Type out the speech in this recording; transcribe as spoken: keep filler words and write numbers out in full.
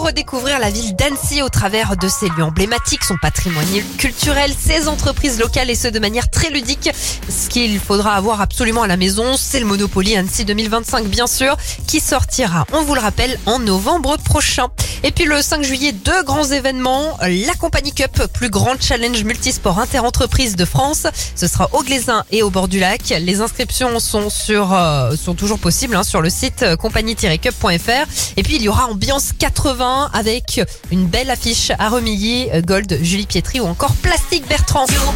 redécouvrir la ville d'Annecy au travers de ses lieux emblématiques, son patrimoine culturel, ses entreprises locales et ce de manière très ludique. Ce qu'il faudra avoir absolument à la maison, c'est le Monopoly Annecy deux mille vingt-cinq bien sûr, qui sortira, on vous le rappelle, en novembre prochain. Et puis le cinq juillet, deux grands événements, la Compagnie Cup, plus grand challenge multisport interentreprises de France. Ce sera au Glaisin et au bord du lac. Les inscriptions sont sur euh, sont toujours possibles hein, sur le site compagnie tiret cup point f r. Et puis il y aura ambiance quatre-vingts avec une belle affiche à Remilly, Gold, Julie Pietri ou encore Plastique Bertrand.